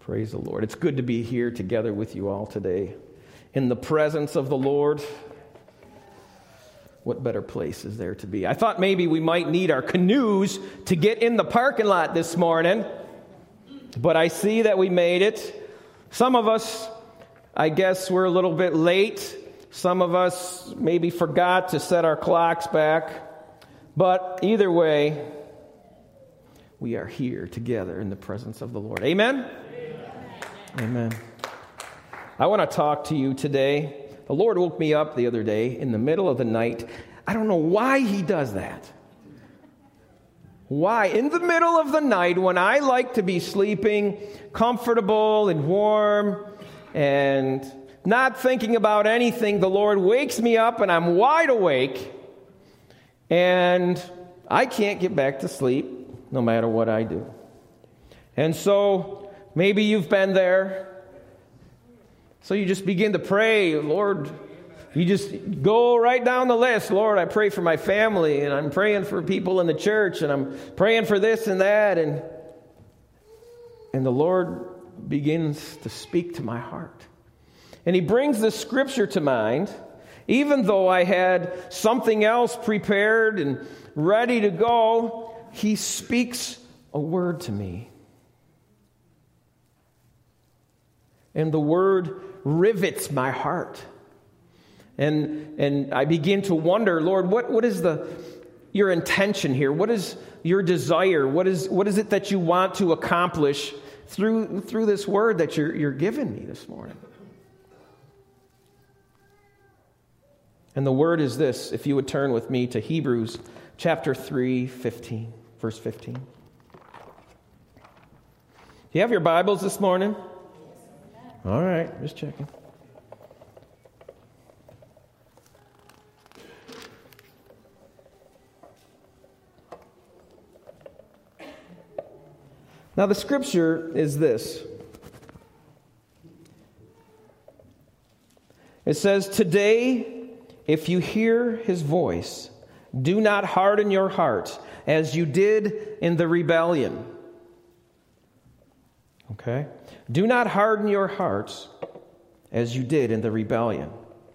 Praise the Lord. It's good to be here together with you all today. In the presence of the Lord, what better place is there to be? I thought maybe we might need our canoes to get in the parking lot this morning, but I see that we made it. Some of us, I guess, were a little bit late. Some of us maybe forgot to set our clocks back. But either way, we are here together in the presence of the Lord. Amen? Amen. I want to talk to you today. The Lord woke me up the other day in the middle of the night. I don't know why He does that. Why? In the middle of the night, when I like to be sleeping comfortable and warm and not thinking about anything, the Lord wakes me up and I'm wide awake and I can't get back to sleep no matter what I do. And so maybe you've been there. So you just begin to pray, Lord. You just go right down the list. Lord, I pray for my family, and I'm praying for people in the church, and I'm praying for this and that. And the Lord begins to speak to my heart. And He brings this scripture to mind, even though I had something else prepared and ready to go. He speaks a word to me. And the word rivets my heart. And I begin to wonder, Lord, what is your intention here? What is your desire? What is it that you want to accomplish through this word that you're giving me this morning? And the word is this, if you would turn with me to Hebrews chapter 3, verse 15. Do you have your Bibles this morning? All right, just checking. Now, the scripture is this. It says, "Today, if you hear His voice, do not harden your hearts as you did in the rebellion." Okay? Do not harden your hearts as you did in the rebellion.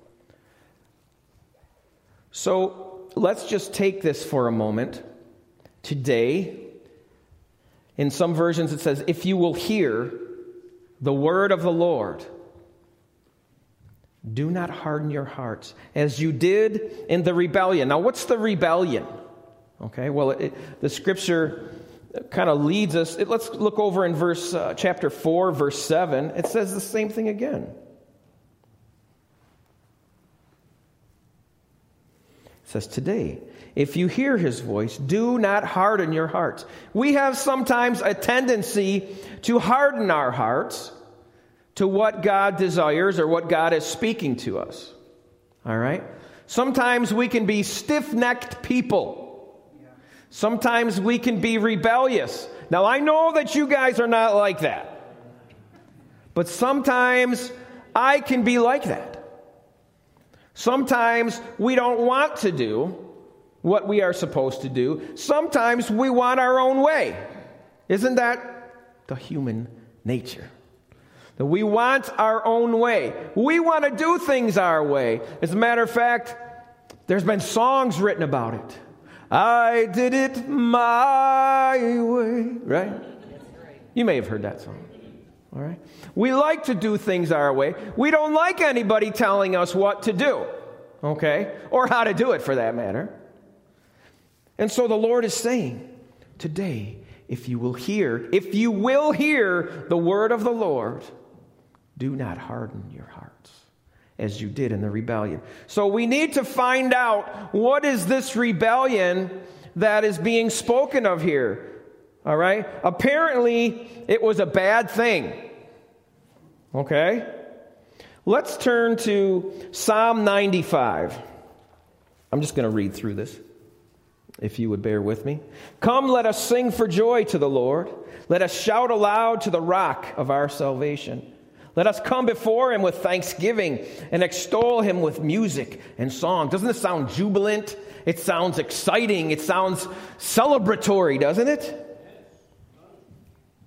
So let's just take this for a moment. Today, in some versions it says, if you will hear the word of the Lord, do not harden your hearts as you did in the rebellion. Now, what's the rebellion? Okay, well, the scripture kind of leads us. Let's look over in chapter 4, verse 7. It says the same thing again. It says, "Today, if you hear His voice, do not harden your hearts." We have sometimes a tendency to harden our hearts to what God desires or what God is speaking to us. All right? Sometimes we can be stiff-necked people. Sometimes we can be rebellious. Now, I know that you guys are not like that. But sometimes I can be like that. Sometimes we don't want to do what we are supposed to do. Sometimes we want our own way. Isn't that the human nature? That we want our own way. We want to do things our way. As a matter of fact, there's been songs written about it. I did it my way, right? You may have heard that song. All right. We like to do things our way. We don't like anybody telling us what to do, okay? Or how to do it, for that matter. And so the Lord is saying, today, if you will hear the word of the Lord, do not harden your hearts as you did in the rebellion. So we need to find out, what is this rebellion that is being spoken of here? All right? Apparently, it was a bad thing. Okay? Let's turn to Psalm 95. I'm just going to read through this, if you would bear with me. "Come, let us sing for joy to the Lord. Let us shout aloud to the rock of our salvation. Let us come before Him with thanksgiving and extol Him with music and song." Doesn't it sound jubilant? It sounds exciting. It sounds celebratory, doesn't it?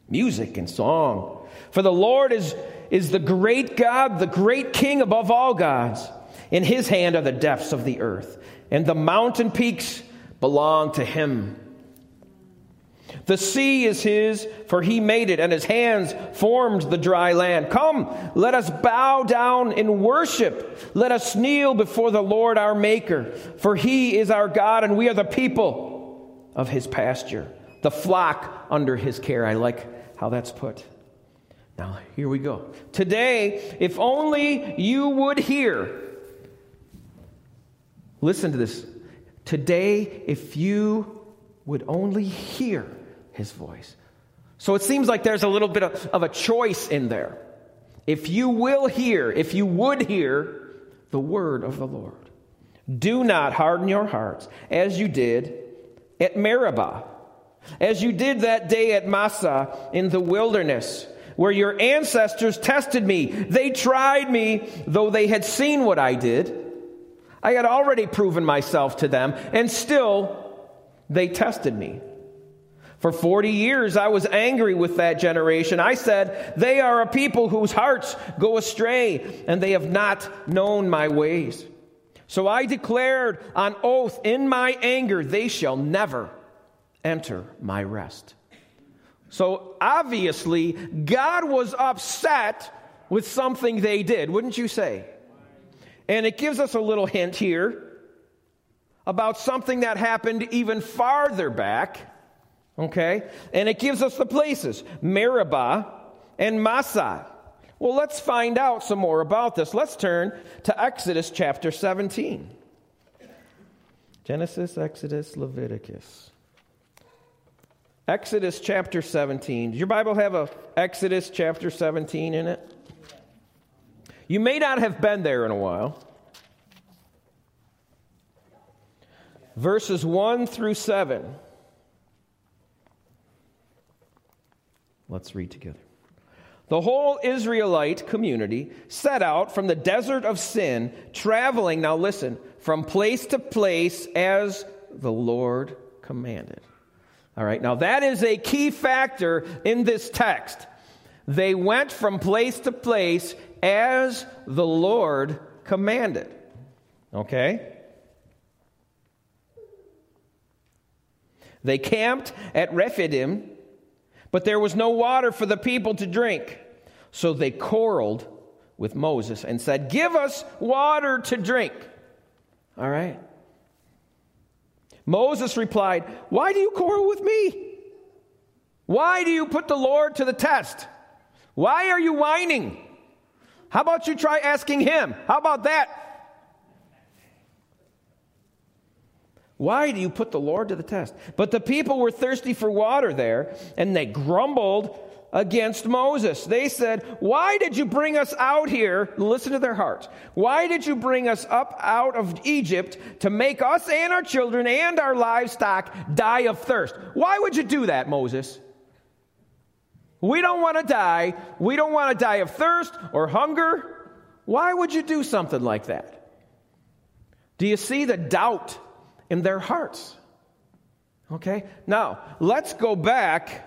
music and song. For the Lord is the great God, the great King above all gods. In his hand are the depths of the earth, and the mountain peaks belong to him. The sea is his, for he made it, and his hands formed the dry land. Come, let us bow down in worship. Let us kneel before the Lord our Maker, for he is our God, and we are the people of his pasture, the flock under his care. I like how that's put. Now, here we go. Today, if only you would hear. Listen to this. Today, if you would only hear his voice. So it seems like there's a little bit of a choice in there. If you would hear the word of the Lord. Do not harden your hearts as you did at Meribah, as you did that day at Massah in the wilderness, where your ancestors tested me. They tried me, though they had seen what I did. I had already proven myself to them, and still they tested me. For 40 years I was angry with that generation. I said, they are a people whose hearts go astray, and they have not known my ways. So I declared on oath in my anger, they shall never enter my rest. So obviously, God was upset with something they did, wouldn't you say? And it gives us a little hint here about something that happened even farther back. Okay? And it gives us the places, Meribah and Massah. Well, let's find out some more about this. Let's turn to Exodus chapter 17. Genesis, Exodus, Leviticus. Exodus chapter 17. Does your Bible have a Exodus chapter 17 in it? You may not have been there in a while. Verses 1 through 7. Let's read together. The whole Israelite community set out from the desert of Sin, traveling, now listen, from place to place as the Lord commanded. All right, now that is a key factor in this text. They went from place to place as the Lord commanded. Okay? They camped at Rephidim, but there was no water for the people to drink. So they quarreled with Moses and said, give us water to drink. All right? Moses replied, why do you quarrel with me? Why do you put the Lord to the test? Why are you whining? How about you try asking him? How about that? Why do you put the Lord to the test? But the people were thirsty for water there, and they grumbled against Moses. They said, why did you bring us out here? Listen to their hearts. Why did you bring us up out of Egypt to make us and our children and our livestock die of thirst? Why would you do that, Moses? We don't want to die. We don't want to die of thirst or hunger. Why would you do something like that? Do you see the doubt in their hearts? Okay, now let's go back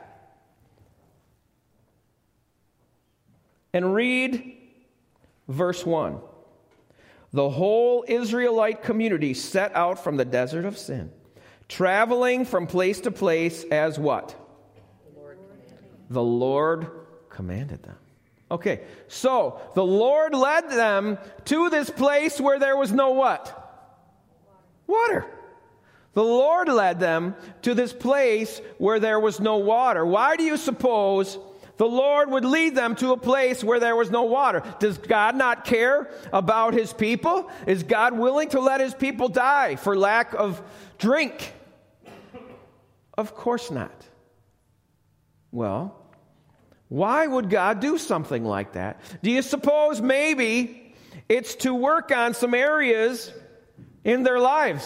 and read verse 1. The whole Israelite community set out from the desert of Sin, traveling from place to place as what? The Lord commanded them. Okay, so the Lord led them to this place where there was no what? Water. The Lord led them to this place where there was no water. Why do you suppose the Lord would lead them to a place where there was no water? Does God not care about his people? Is God willing to let his people die for lack of drink? Of course not. Well, why would God do something like that? Do you suppose maybe it's to work on some areas in their lives?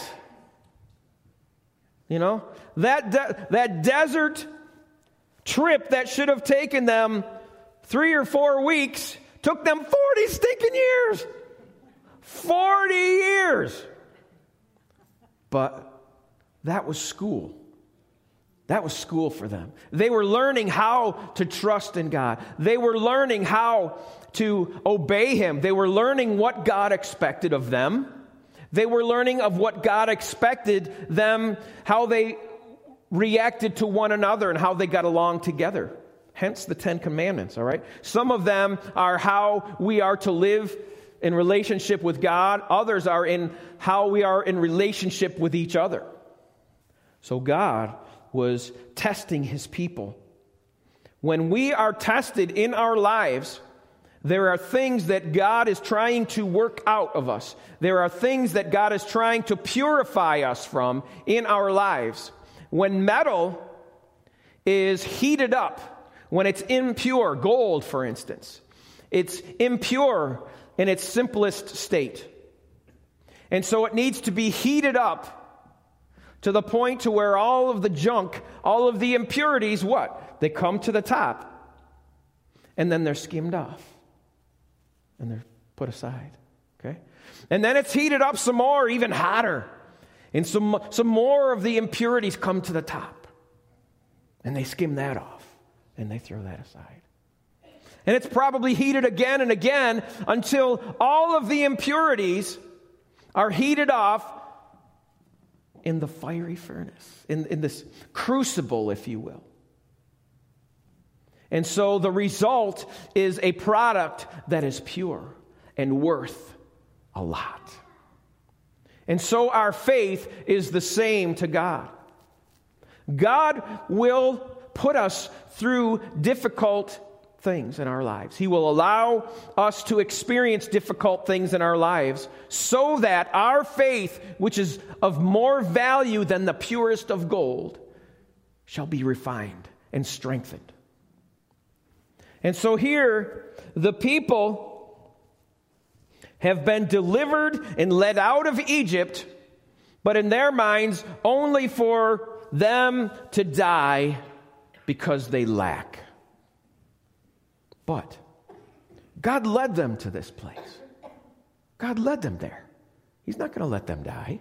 You know, that desert trip that should have taken them 3 or 4 weeks took them 40 stinking years. 40 years. But that was school. That was school for them. They were learning how to trust in God. They were learning how to obey Him. They were learning what God expected of them. They were learning of what God expected them, how they reacted to one another and how they got along together. Hence the 10 Commandments, all right? Some of them are how we are to live in relationship with God. Others are in how we are in relationship with each other. So God was testing His people. When we are tested in our lives, there are things that God is trying to work out of us. There are things that God is trying to purify us from in our lives. When metal is heated up, when it's impure, gold, for instance, it's impure in its simplest state. And so it needs to be heated up to the point to where all of the junk, all of the impurities, what? They come to the top. And then they're skimmed off. And they're put aside. Okay? And then it's heated up some more, even hotter. And some more of the impurities come to the top. And they skim that off. And they throw that aside. And it's probably heated again and again until all of the impurities are heated off in the fiery furnace, in this crucible, if you will. And so the result is a product that is pure and worth a lot. And so our faith is the same to God. God will put us through difficult things in our lives. He will allow us to experience difficult things in our lives so that our faith, which is of more value than the purest of gold, shall be refined and strengthened. And so here, the people have been delivered and led out of Egypt, but in their minds, only for them to die because they lack. But God led them to this place. God led them there. He's not going to let them die.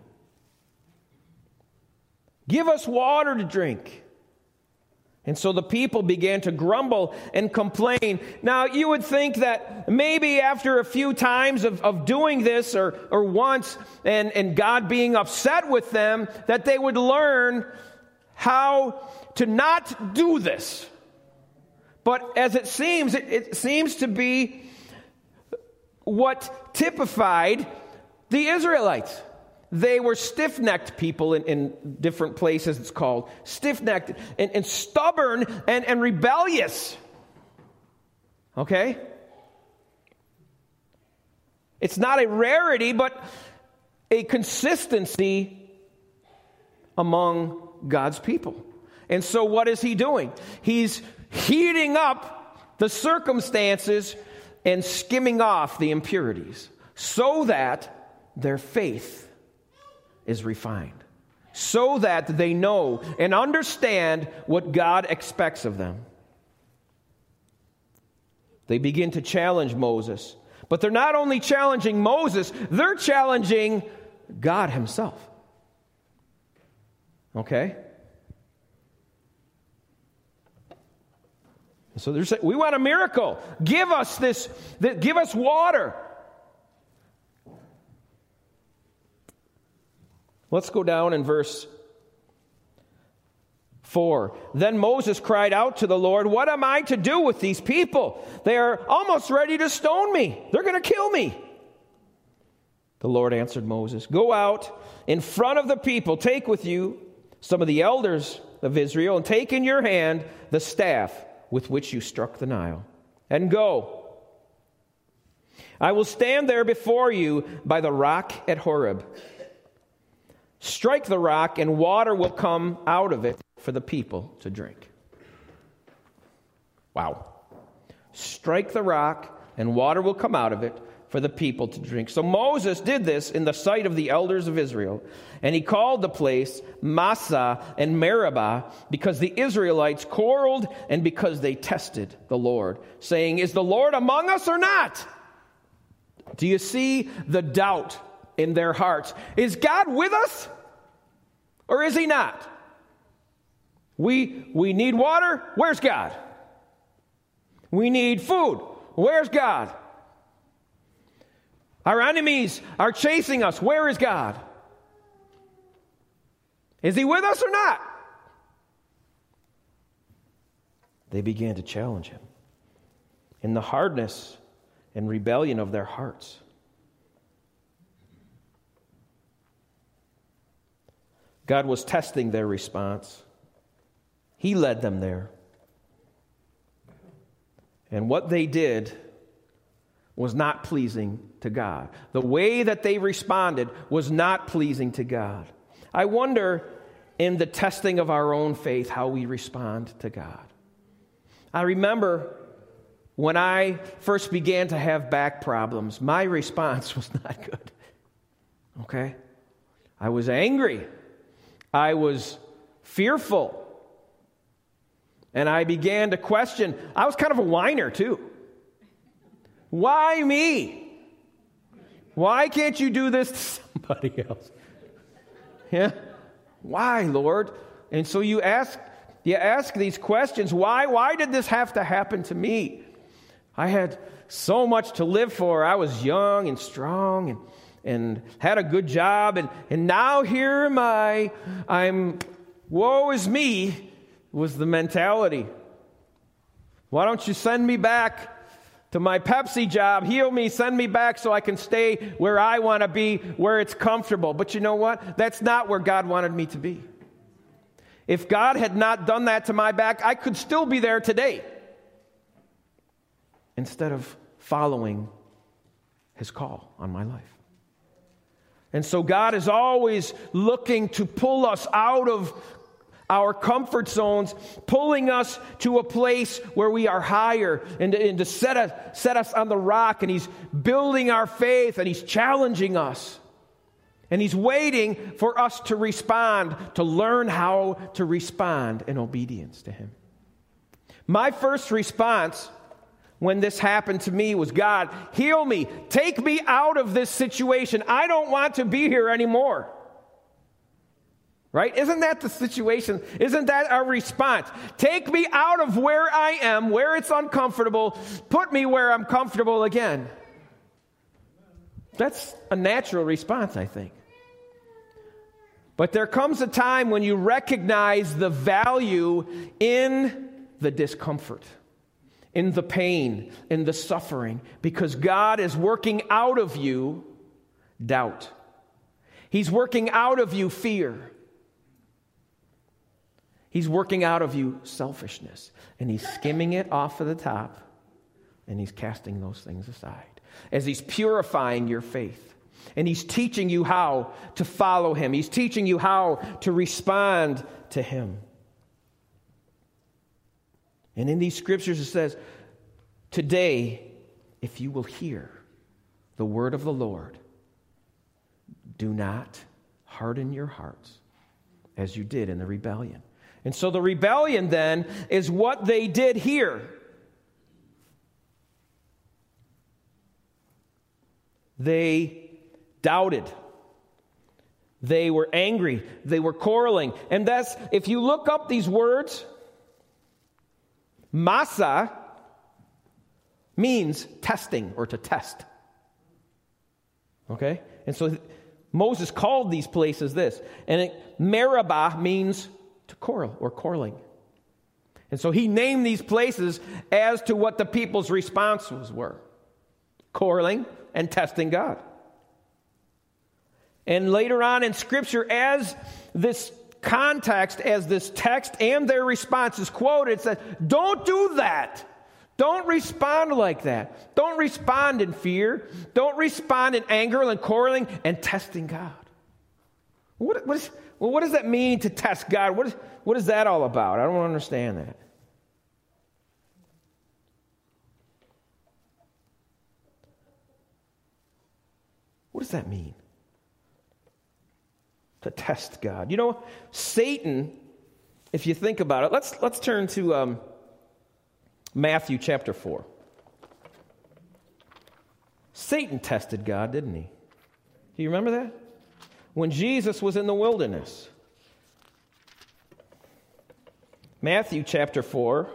Give us water to drink. And so the people began to grumble and complain. Now, you would think that maybe after a few times of doing this or once and God being upset with them, that they would learn how to not do this. But as it seems to be what typified the Israelites. They were stiff-necked people in different places, it's called. Stiff-necked and stubborn and rebellious. Okay? It's not a rarity, but a consistency among God's people. And so what is He doing? He's heating up the circumstances and skimming off the impurities so that their faith is refined, so that they know and understand what God expects of them. They begin to challenge Moses. But they're not only challenging Moses, they're challenging God Himself. Okay? So they're saying, we want a miracle. Give us this, give us water. Let's go down in verse 4. Then Moses cried out to the Lord, "What am I to do with these people? They are almost ready to stone me. They're going to kill me." The Lord answered Moses, "Go out in front of the people. Take with you some of the elders of Israel, and take in your hand the staff with which you struck the Nile, and go. I will stand there before you by the rock at Horeb. Strike the rock, and water will come out of it for the people to drink." Wow. Strike the rock, and water will come out of it for the people to drink. So Moses did this in the sight of the elders of Israel, and he called the place Massah and Meribah, because the Israelites quarreled and because they tested the Lord, saying, "Is the Lord among us or not?" Do you see the doubt in their hearts? Is God with us or is He not? We need water. Where's God? We need food. Where's God? Our enemies are chasing us. Where is God? Is he with us or not? They began to challenge him in the hardness and rebellion of their hearts. God was testing their response. He led them there. And what they did was not pleasing to God. The way that they responded was not pleasing to God. I wonder, in the testing of our own faith, how we respond to God. I remember when I first began to have back problems, my response was not good. Okay? I was angry. I was fearful. And I began to question. I was kind of a whiner, too. Why me? Why can't you do this to somebody else? Yeah? Why, Lord? And so you ask these questions. Why did this have to happen to me? I had so much to live for. I was young and strong and had a good job. And now here am I. Woe is me, was the mentality. Why don't you send me back to my Pepsi job, heal me, send me back so I can stay where I want to be, where it's comfortable. But you know what? That's not where God wanted me to be. If God had not done that to my back, I could still be there today. Instead of following his call on my life. And so God is always looking to pull us out of our comfort zones, pulling us to a place where we are higher and to set us on the rock. And he's building our faith and he's challenging us. And he's waiting for us to respond, to learn how to respond in obedience to him. My first response when this happened to me was, God, heal me. Take me out of this situation. I don't want to be here anymore. Right? Isn't that the situation? Isn't that our response? Take me out of where I am, where it's uncomfortable. Put me where I'm comfortable again. That's a natural response, I think. But there comes a time when you recognize the value in the discomfort, in the pain, in the suffering, because God is working out of you doubt. He's working out of you fear. He's working out of you selfishness. And he's skimming it off of the top, and he's casting those things aside as he's purifying your faith. And he's teaching you how to follow him. He's teaching you how to respond to him. And in these scriptures it says, today, if you will hear the word of the Lord, do not harden your hearts as you did in the rebellion. And so the rebellion then is what they did here. They doubted. They were angry. They were quarreling. And that's, if you look up these words, Massa means testing or to test. Okay? And so Moses called these places this. And Meribah means to quarrel or quarreling. And so he named these places as to what the people's responses were. Quarreling and testing God. And later on in Scripture, as this context, as this text and their response is quoted, it says, don't do that. Don't respond like that. Don't respond in fear. Don't respond in anger and quarreling and testing God. What does that mean to test God? What is that all about? I don't understand that. What does that mean? To test God. You know, Satan, if you think about it, let's turn to Matthew chapter 4. Satan tested God, didn't he? Do you remember that? When Jesus was in the wilderness. Matthew chapter 4,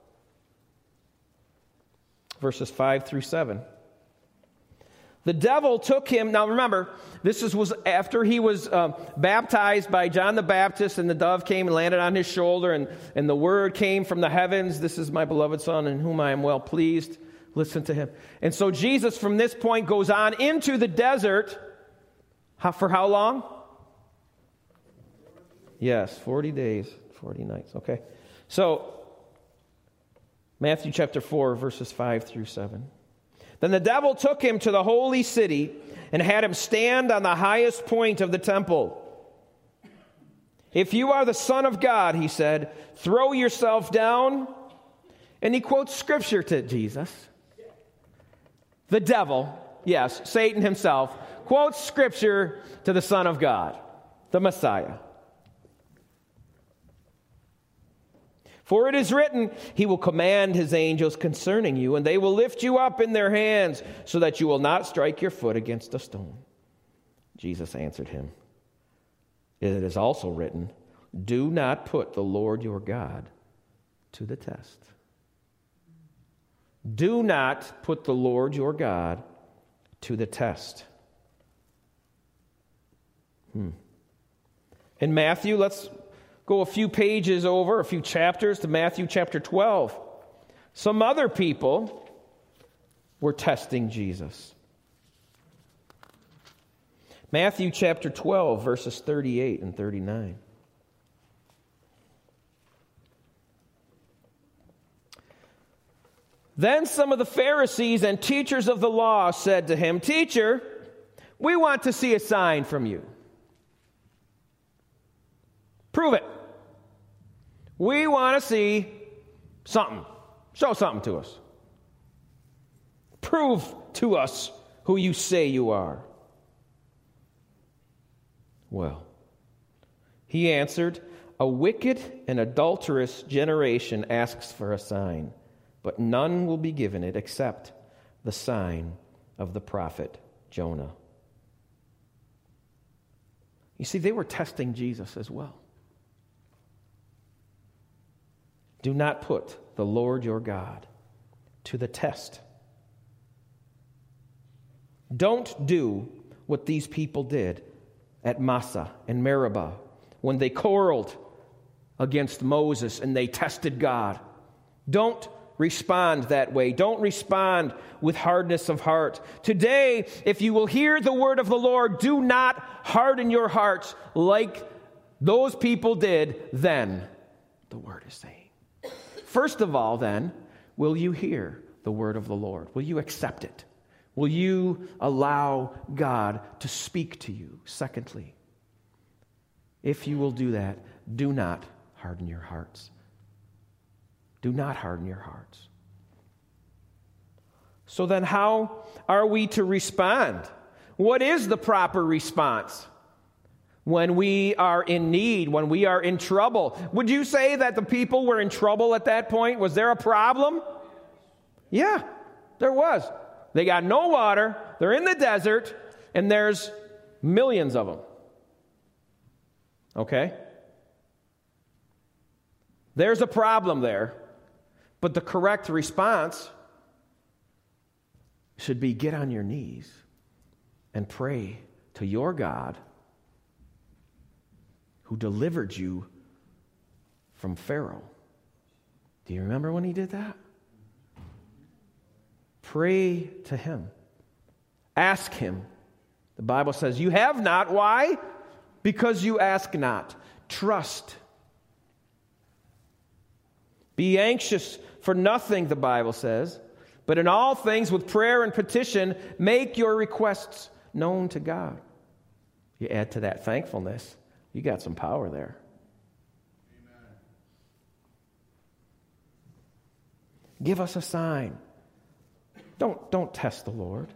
verses 5 through 7. The devil took him. Now remember, this was after he was baptized by John the Baptist, and the dove came and landed on his shoulder, and the word came from the heavens, "This is my beloved Son, in whom I am well pleased. Listen to him." And so Jesus from this point goes on into the desert. For how long? Yes, 40 days, 40 nights. Okay. So, Matthew chapter 4, verses 5 through 7. Then the devil took him to the holy city and had him stand on the highest point of the temple. "If you are the Son of God," he said, "throw yourself down." And he quotes scripture to Jesus. The devil, yes, Satan himself, quotes scripture to the Son of God, the Messiah. "For it is written, he will command his angels concerning you, and they will lift you up in their hands, so that you will not strike your foot against a stone." Jesus answered him, "It is also written, do not put the Lord your God to the test." Do not put the Lord your God to the test. In Matthew, let's go a few pages over, a few chapters to Matthew chapter 12. Some other people were testing Jesus. Matthew chapter 12, verses 38 and 39. Then some of the Pharisees and teachers of the law said to him, "Teacher, we want to see a sign from you. Prove it. We want to see something. Show something to us. Prove to us who you say you are." Well, he answered, "A wicked and adulterous generation asks for a sign, but none will be given it except the sign of the prophet Jonah." You see, they were testing Jesus as well. Do not put the Lord your God to the test. Don't do what these people did at Massah and Meribah when they quarreled against Moses and they tested God. Don't respond that way. Don't respond with hardness of heart. Today, if you will hear the word of the Lord, do not harden your hearts like those people did then, the word is saying. First of all, then, will you hear the word of the Lord? Will you accept it? Will you allow God to speak to you? Secondly, if you will do that, do not harden your hearts. Do not harden your hearts. So then how are we to respond? What is the proper response when we are in need, when we are in trouble? Would you say that the people were in trouble at that point? Was there a problem? Yeah, there was. They got no water, they're in the desert, and there's millions of them. Okay? There's a problem there, but the correct response should be get on your knees and pray to your God who delivered you from Pharaoh. Do you remember when he did that? Pray to him. Ask him. The Bible says, you have not. Why? Because you ask not. Trust. Be anxious for nothing, the Bible says, but in all things with prayer and petition, make your requests known to God. You add to that thankfulness, you got some power there. Amen. Give us a sign. Don't test the Lord.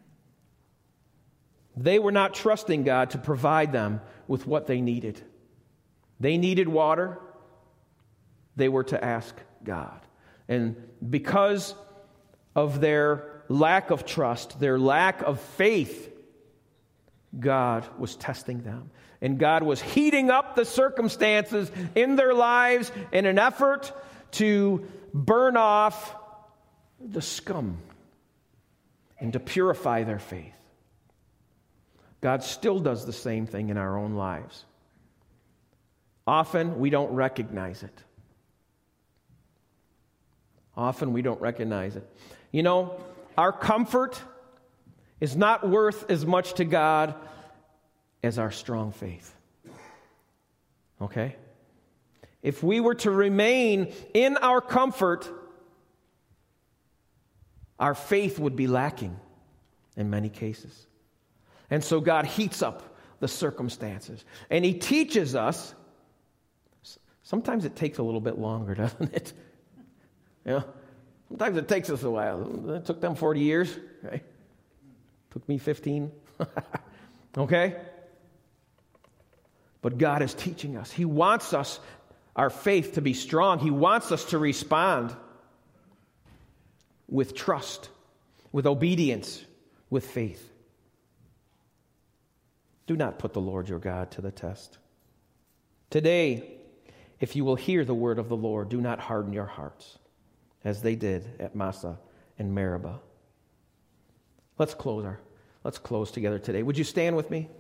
They were not trusting God to provide them with what they needed. They needed water. They were to ask God. And because of their lack of trust, their lack of faith, God was testing them. And God was heating up the circumstances in their lives in an effort to burn off the scum and to purify their faith. God still does the same thing in our own lives. Often we don't recognize it. Often we don't recognize it. You know, our comfort is not worth as much to God as our strong faith. Okay? If we were to remain in our comfort, our faith would be lacking in many cases. And so God heats up the circumstances. And He teaches us. Sometimes it takes a little bit longer, doesn't it? You know, sometimes it takes us a while. It took them 40 years. Okay? Took me 15. Okay? But God is teaching us. He wants us, our faith, to be strong. He wants us to respond with trust, with obedience, with faith. Do not put the Lord your God to the test. Today, if you will hear the word of the Lord, do not harden your hearts, as they did at Massah and Meribah. Let's close together today. Would you stand with me?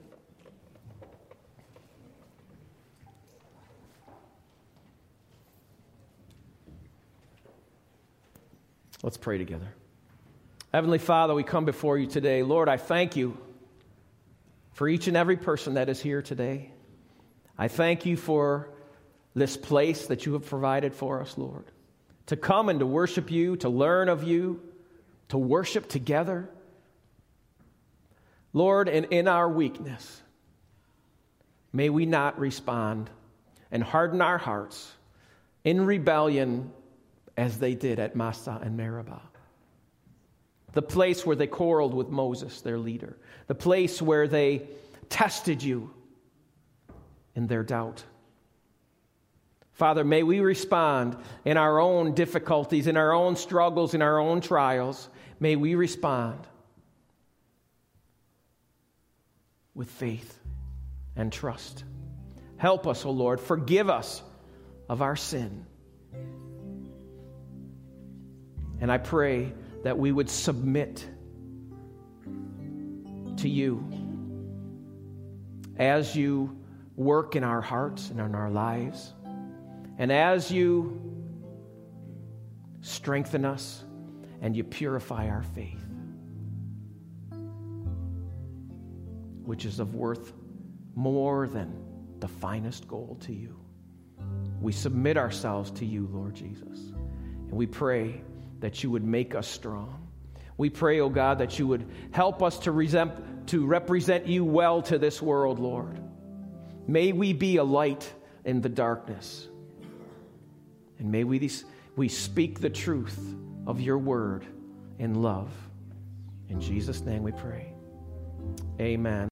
Let's pray together. Heavenly Father, we come before you today. Lord, I thank you for each and every person that is here today. I thank you for this place that you have provided for us, Lord, to come and to worship you, to learn of you, to worship together. Lord, and in our weakness, may we not respond and harden our hearts in rebellion as they did at Massah and Meribah. The place where they quarreled with Moses, their leader. The place where they tested you in their doubt. Father, may we respond in our own difficulties, in our own struggles, in our own trials. May we respond with faith and trust. Help us, O Lord. Forgive us of our sin. And I pray that we would submit to you as you work in our hearts and in our lives, and as you strengthen us and you purify our faith, which is of worth more than the finest gold to you. We submit ourselves to you, Lord Jesus, and we pray that you would make us strong. We pray, oh God, that you would help us to represent you well to this world, Lord. May we be a light in the darkness. And may we speak the truth of your word in love. In Jesus' name we pray. Amen.